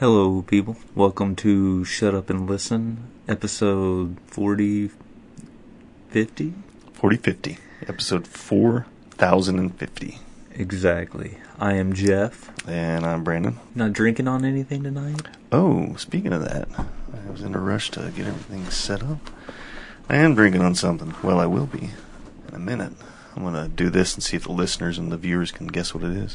Hello, people. Welcome to Shut Up and Listen, episode 4050? 4050. Episode 4050. Exactly. I am Jeff. And I'm Brandon. Not drinking on anything tonight? Oh, speaking of that, I was in a rush to get everything set up. I am drinking on something. Well, I will be in a minute. I'm going to do this and see if the listeners and the viewers can guess what it is.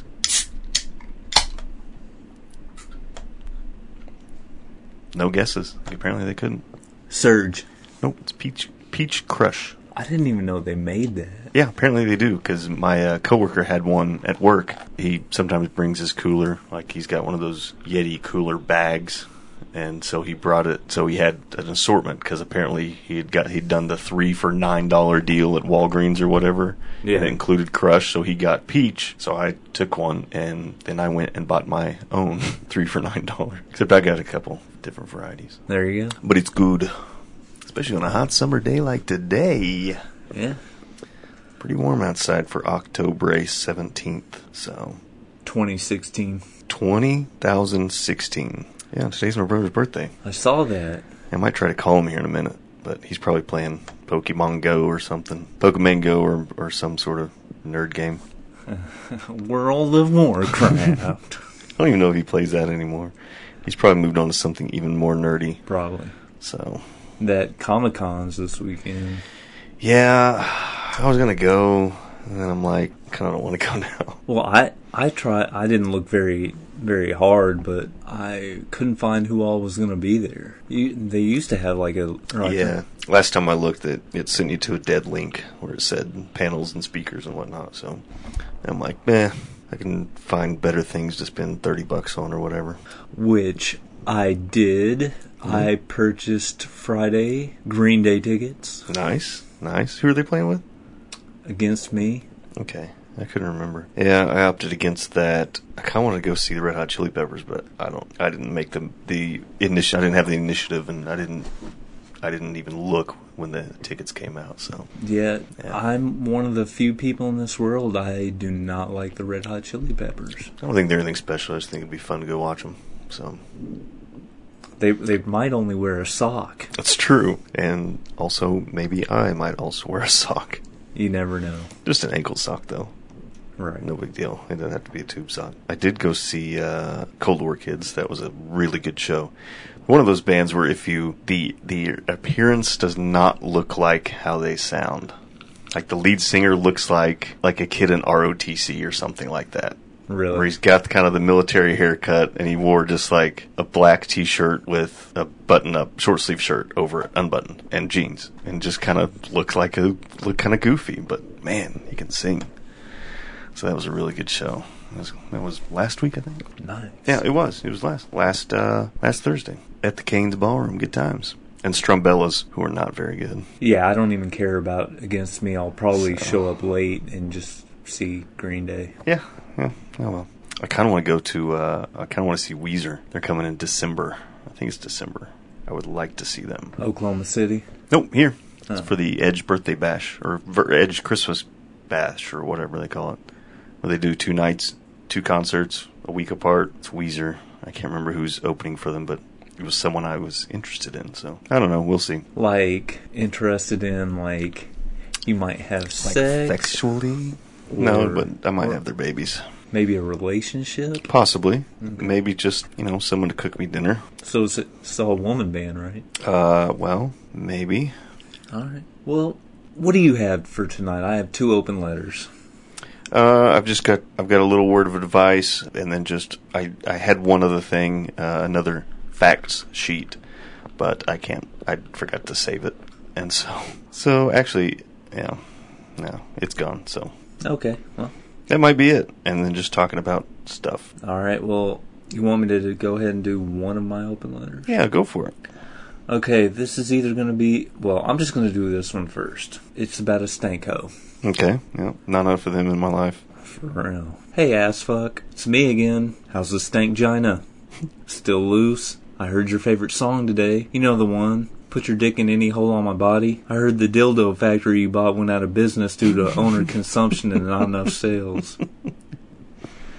No guesses. Apparently they couldn't. Surge. Nope, it's Peach Crush. I didn't even know they made that. Yeah, apparently they do, because my coworker had one at work. He sometimes brings his cooler, like he's got one of those Yeti cooler bags, and so he brought it. So he had an assortment, because apparently he'd done the 3 for $9 deal at Walgreens or whatever. Yeah. And it included Crush, so he got Peach. So I took one, and then I went and bought my own 3 for $9. Except I got a couple different varieties. There you go. But it's good, especially on a hot summer day like today. Yeah. Pretty warm outside for October 17th, so... 2016. 2016. Yeah, today's my brother's birthday. I saw that. I might try to call him here in a minute, but he's probably playing Pokemon Go or something. Pokemon Go or some sort of nerd game. World of Warcraft. I don't even know if he plays that anymore. He's probably moved on to something even more nerdy. Probably. So... That Comic-Con's this weekend. Yeah, I was going to go, and then I'm like, I kind of don't want to go now. Well, I didn't look very, very hard, but I couldn't find who all was going to be there. They used to have Yeah, last time I looked, it sent you to a dead link where it said panels and speakers and whatnot, so I'm like, I can find better things to spend $30 on or whatever. Which I did. Mm-hmm. I purchased Friday Green Day tickets. Nice. Who are they playing with? Against Me. Okay, I couldn't remember. Yeah, I opted against that. I kind of wanted to go see the Red Hot Chili Peppers, but I didn't make the initiative. I didn't have the initiative, and I didn't even look when the tickets came out. So yeah, I'm one of the few people in this world I do not like the Red Hot Chili Peppers. I don't think they're anything special. I just think it'd be fun to go watch them. So. They might only wear a sock. That's true. And also, maybe I might also wear a sock. You never know. Just an ankle sock, though. Right. No big deal. It doesn't have to be a tube sock. I did go see Cold War Kids. That was a really good show. One of those bands where if the appearance does not look like how they sound. Like the lead singer looks like a kid in ROTC or something like that. Really? Where he's got kind of the military haircut, and he wore just like a black t-shirt with a button-up short sleeve shirt over it, unbuttoned, and jeans, and just kind of looked kind of goofy. But man, he can sing. So that was a really good show. That was last week, I think. Nice. Yeah, it was. It was last Thursday at the Canes Ballroom. Good times. And Strumbellas, who are not very good. Yeah, I don't even care about Against Me. I'll probably show up late and just see Green Day. Yeah. Oh well. I kind of want to go to. I kind of want to see Weezer. They're coming in December. I think it's December. I would like to see them. Oklahoma City. Nope, here. It's for the Edge Birthday Bash or Edge Christmas Bash or whatever they call it. Where they do 2 nights, 2 concerts, a week apart. It's Weezer. I can't remember who's opening for them, but it was someone I was interested in. So I don't know. We'll see. Like interested in you might have sex sexually. No, but I might have their babies. Maybe a relationship? Possibly. Mm-hmm. Maybe just, someone to cook me dinner. So it's all a woman band, right? Well, maybe. All right. Well, what do you have for tonight? I have 2 open letters. I've got a little word of advice, and then I had one other thing, another facts sheet, but I forgot to save it. And so actually, no, it's gone, so. Okay, well. That might be it. And then just talking about stuff. All right, well, you want me to go ahead and do one of my open letters? Yeah, go for it. Okay, this is either going to be... Well, I'm just going to do this one first. It's about a stanko. Okay, yeah, not enough of them in my life. For real. Hey, ass fuck. It's me again. How's the stank gina? Still loose? I heard your favorite song today. You know the one. Put your dick in any hole on my body. I heard the dildo factory you bought went out of business due to owner consumption and not enough sales.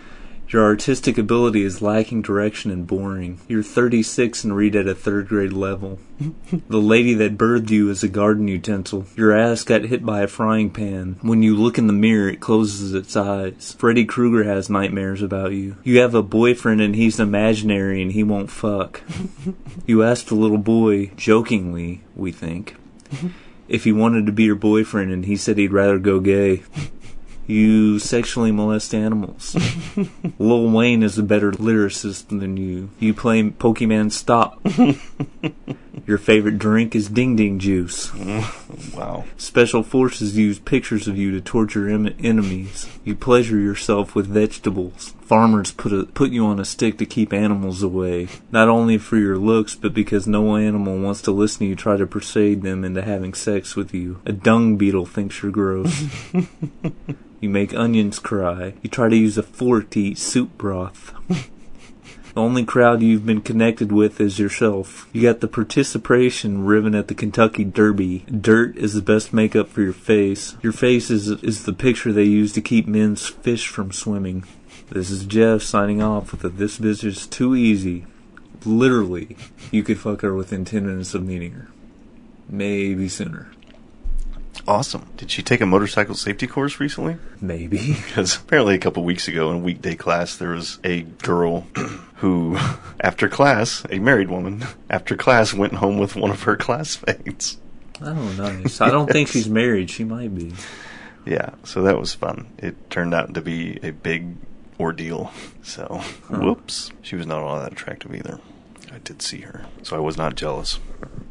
Your artistic ability is lacking direction and boring. You're 36 and read at a 3rd grade level. The lady that birthed you is a garden utensil. Your ass got hit by a frying pan. When you look in the mirror, it closes its eyes. Freddy Krueger has nightmares about you. You have a boyfriend and he's imaginary and he won't fuck. You asked the little boy, jokingly, we think, if he wanted to be your boyfriend and he said he'd rather go gay. You sexually molest animals. Lil Wayne is a better lyricist than you. You play Pokemon Stop. Your favorite drink is Ding Ding Juice. Wow. Special forces use pictures of you to torture enemies. You pleasure yourself with vegetables. Farmers put you on a stick to keep animals away. Not only for your looks, but because no animal wants to listen to you try to persuade them into having sex with you. A dung beetle thinks you're gross. You make onions cry. You try to use a fork to eat soup broth. The only crowd you've been connected with is yourself. You got the participation ribbon at the Kentucky Derby. Dirt is the best makeup for your face. Your face is the picture they use to keep men's fish from swimming. This is Jeff signing off with a This Bitch Is Too Easy. Literally, you could fuck her within 10 minutes of meeting her. Maybe sooner. Awesome. Did she take a motorcycle safety course recently? Maybe. Because apparently a couple weeks ago in weekday class, there was a girl who, after class, a married woman, after class went home with one of her classmates. Oh, nice. I don't think she's married. She might be. Yeah, so that was fun. It turned out to be a big ordeal. So, whoops. She was not all that attractive either. I did see her, so I was not jealous.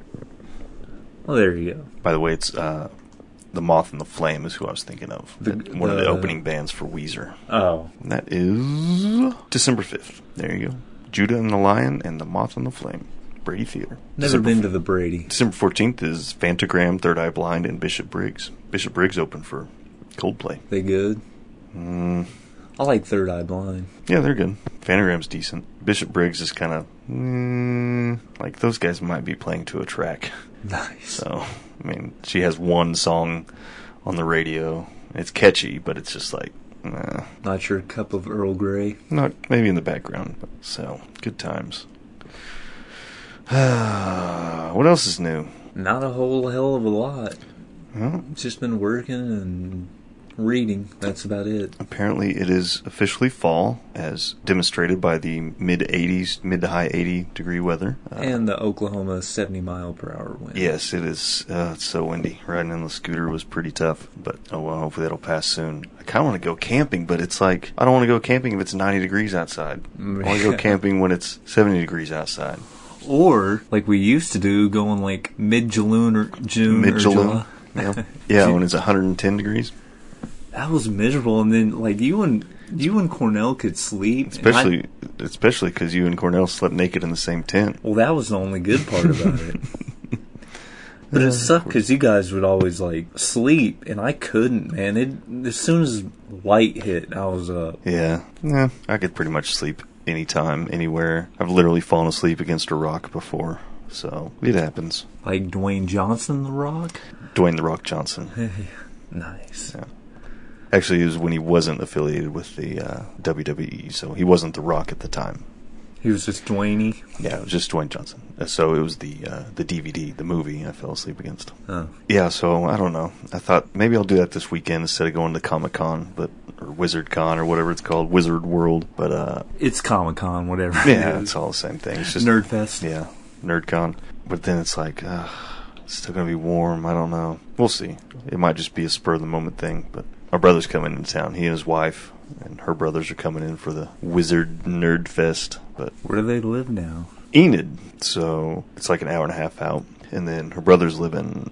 Well, there you go. By the way, it's The Moth and the Flame is who I was thinking of. One of the opening bands for Weezer. Oh. And that is December 5th. There you go. Judah and the Lion and The Moth and the Flame. Brady Theater. Never been to the Brady. December 14th is Phantogram, Third Eye Blind, and Bishop Briggs. Bishop Briggs open for Coldplay. They good? I like Third Eye Blind. Yeah, they're good. Phantogram's decent. Bishop Briggs is kind of... like, those guys might be playing to a track. Nice. So, I mean, she has one song on the radio. It's catchy, but it's just like, nah. Not your cup of Earl Grey? Not, maybe in the background. But, so, good times. What else is new? Not a whole hell of a lot. Well, Just been working and reading. That's about it. apparently it is officially fall, as demonstrated by the mid to high 80 degree weather. And the Oklahoma 70-mile-per-hour wind. Yes, it is. It's so windy. Riding on the scooter was pretty tough, but oh well, hopefully that'll pass soon. I kind of want to go camping, but it's like, I don't want to go camping if it's 90 degrees outside. I want to go camping when it's 70 degrees outside. Or, like we used to do, going like mid-June or July. Yeah, when it's 110 degrees. That was miserable, and then like you and Cornell could sleep. Especially because you and Cornell slept naked in the same tent. Well, that was the only good part about it. But it sucked because you guys would always like sleep, and I couldn't, man. As soon as light hit, I was up. Yeah, I could pretty much sleep anytime, anywhere. I've literally fallen asleep against a rock before, so it happens. Like Dwayne Johnson, The Rock? Dwayne The Rock Johnson. Nice. Yeah. Actually, it was when he wasn't affiliated with the WWE, so he wasn't The Rock at the time. He was just Dwayne-y? Yeah, it was just Dwayne Johnson. So it was the DVD, the movie I fell asleep against. Oh. Yeah, so I don't know. I thought maybe I'll do that this weekend instead of going to Comic-Con, or Wizard Con, or whatever it's called, Wizard World. But it's Comic-Con, whatever. Yeah, it's all the same thing. It's just Nerdfest. Yeah, NerdCon. But then it's like, it's still going to be warm. I don't know. We'll see. It might just be a spur-of-the-moment thing, but my brother's coming into town. He and his wife and her brothers are coming in for the Wizard Nerd Fest. But where do they live now? Enid. So it's like an hour and a half out. And then her brothers live in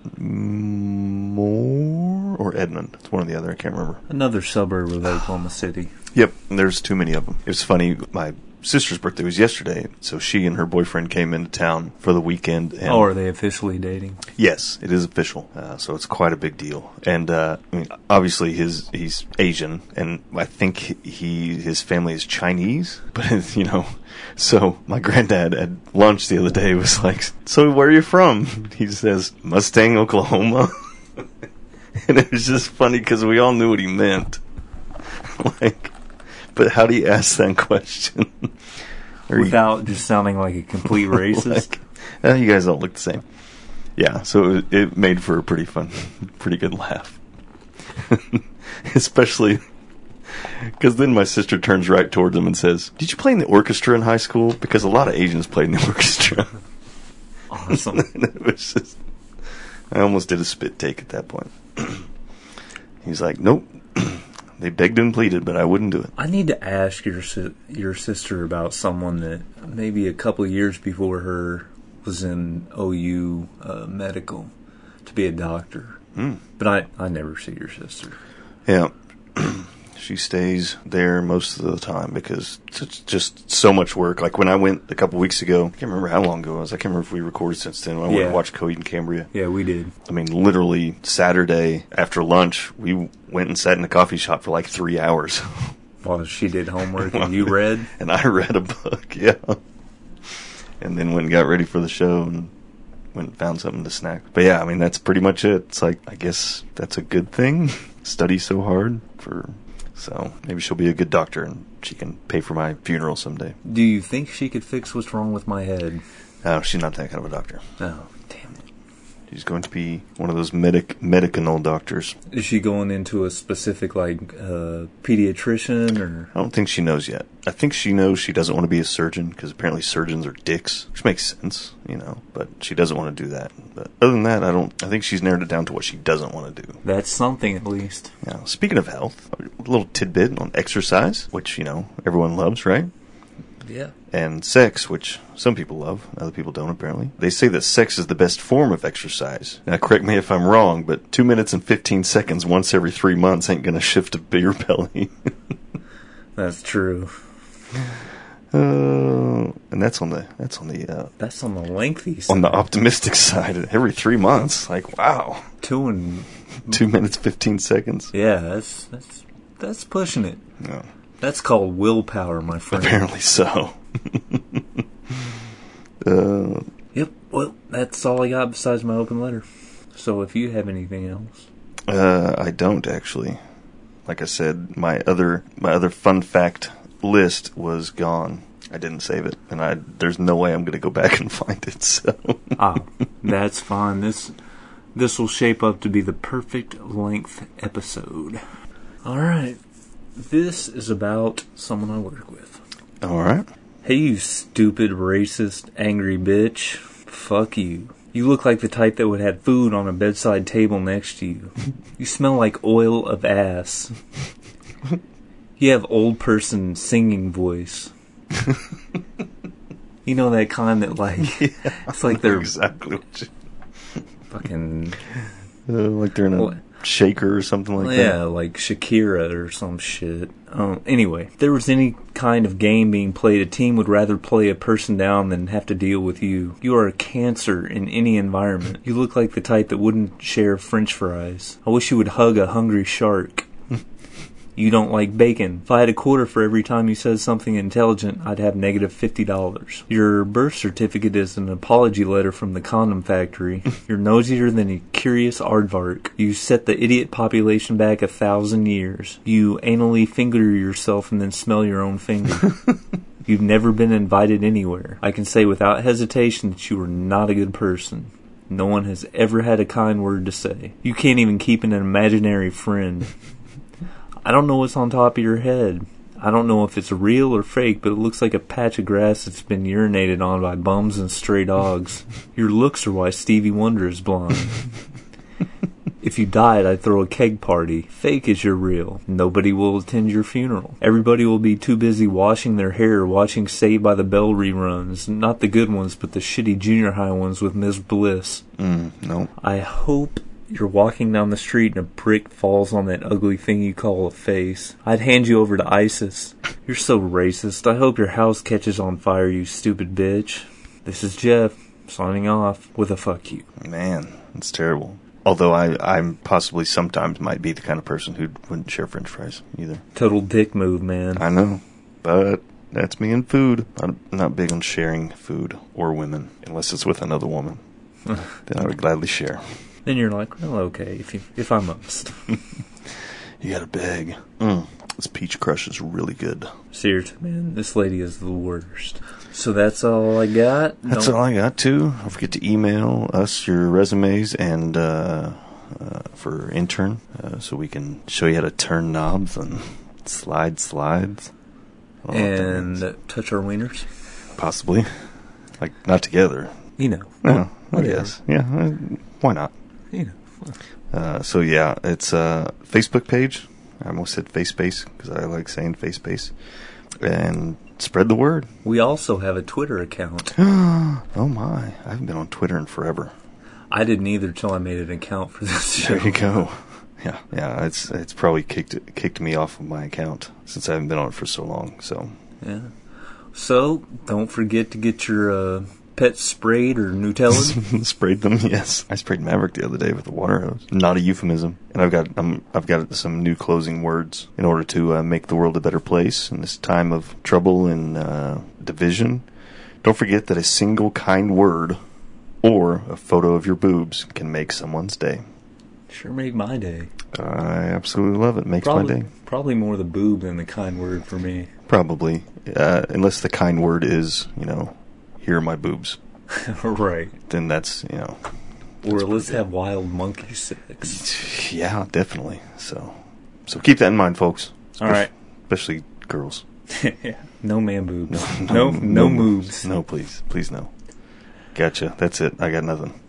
Moore or Edmond. It's one or the other. I can't remember. Another suburb of Oklahoma City. Yep. And there's too many of them. It was funny. My sister's birthday was yesterday, so she and her boyfriend came into town for the weekend. And are they officially dating? Yes, it is official. So it's quite a big deal. And I mean, obviously he's Asian, and I think his family is Chinese. But so my granddad at lunch the other day was like, "So where are you from?" He says, "Mustang, Oklahoma." And it was just funny because we all knew what he meant. Like, But how do you ask that question? Without just sounding like a complete racist? You guys don't look the same. Yeah, so it made for a pretty good laugh. Especially because then my sister turns right towards him and says, "Did you play in the orchestra in high school?" Because a lot of Asians played in the orchestra. Awesome. It was just, I almost did a spit take at that point. He's like, "Nope." They begged and pleaded, but I wouldn't do it. I need to ask your sister about someone that maybe a couple of years before her was in OU medical to be a doctor. But I never see your sister. Yeah. She stays there most of the time because it's just so much work. Like when I went a couple weeks ago, I can't remember how long ago it was. I can't remember if we recorded since then. When I went to watch Coheed and Cambria. Yeah, we did. I mean, literally Saturday after lunch, we went and sat in a coffee shop for like 3 hours. While she did homework and you read? And I read a book, yeah. And then went and got ready for the show and went and found something to snack. But yeah, I mean, that's pretty much it. It's like, I guess that's a good thing. Study so hard so maybe she'll be a good doctor and she can pay for my funeral someday. Do you think she could fix what's wrong with my head? No, she's not that kind of a doctor. Oh, damn it. She's going to be one of those medicinal doctors. Is she going into a specific, pediatrician, or? I don't think she knows yet. I think she knows she doesn't want to be a surgeon, because apparently surgeons are dicks, which makes sense, but she doesn't want to do that. But other than that, I think she's narrowed it down to what she doesn't want to do. That's something, at least. Yeah. Speaking of health, a little tidbit on exercise, which, everyone loves, right? Yeah. And sex, which some people love, other people don't apparently. They say that sex is the best form of exercise. Now, correct me if I'm wrong, but 2 minutes and 15 seconds once every 3 months ain't gonna shift a beer belly. That's true. And that's on the lengthy side. On the optimistic side, every 3 months, like wow. 2 minutes 15 seconons. Yeah, that's pushing it. No. That's called willpower, my friend. Apparently so. Yep. Well, that's all I got besides my open letter. So if you have anything else. I don't actually. Like I said, my other fun fact list was gone. I didn't save it, and there's no way I'm going to go back and find it. So. That's fine. This will shape up to be the perfect length episode. All right. This is about someone I work with. All right. Hey, you stupid, racist, angry bitch. Fuck you. You look like the type that would have food on a bedside table next to you. You smell like oil of ass. You have old person singing voice. You know that kind that it's like they're exactly what you fucking like they're in a shaker or something like that. Yeah, like Shakira or some shit. Anyway, if there was any kind of game being played, a team would rather play a person down than have to deal with you. You are a cancer in any environment. You look like the type that wouldn't share French fries. I wish you would hug a hungry shark. You don't like bacon. If I had a quarter for every time you said something intelligent, I'd have negative $50. Your birth certificate is an apology letter from the condom factory. You're nosier than a curious aardvark. You set the idiot population back 1,000 years. You anally finger yourself and then smell your own finger. You've never been invited anywhere. I can say without hesitation that you are not a good person. No one has ever had a kind word to say. You can't even keep an imaginary friend. I don't know what's on top of your head. I don't know if it's real or fake, but it looks like a patch of grass that's been urinated on by bums and stray dogs. Your looks are why Stevie Wonder is blind. If you died, I'd throw a keg party. Fake is your real. Nobody will attend your funeral. Everybody will be too busy washing their hair, watching Saved by the Bell reruns. Not the good ones, but the shitty junior high ones with Ms. Bliss. No. I hope you're walking down the street and a brick falls on that ugly thing you call a face. I'd hand you over to ISIS. You're so racist. I hope your house catches on fire, you stupid bitch. This is Jeff, signing off with a fuck you. Man, that's terrible. Although I'm possibly sometimes might be the kind of person who wouldn't share French fries either. Total dick move, man. I know, but that's me and food. I'm not big on sharing food or women, unless it's with another woman. Then I would gladly share. Then you're like, well, okay, if I must. You gotta beg. This peach crush is really good. Seriously, man, this lady is the worst. So that's all I got. That's all I got, too. Don't forget to email us your resumes and for intern so we can show you how to turn knobs and slide slides. And touch our wieners. Possibly. Like, not together. You know. No, I whatever. guess. Yeah, why not? You know. So, yeah, it's a Facebook page. I almost said FaceSpace because I like saying FaceSpace. And spread the word. We also have a Twitter account. Oh, my. I haven't been on Twitter in forever. I didn't either till I made an account for this show. There you go. Yeah. It's probably kicked me off of my account since I haven't been on it for so long. So yeah. So don't forget to get your pets sprayed or Nutella. Sprayed them. Yes, I sprayed Maverick the other day with a water hose. Not a euphemism. And I've got some new closing words in order to make the world a better place in this time of trouble and division. Don't forget that a single kind word or a photo of your boobs can make someone's day. Sure made my day. I absolutely love it. Makes my day. Probably more the boob than the kind word for me. Probably. Unless the kind word is, here are my boobs. Right. Then that's, Or let's have wild monkey sex. Yeah, definitely. So keep that in mind, folks. All right. Especially girls. Yeah. No man boobs. No moobs. No, please. Please no. Gotcha. That's it. I got nothing.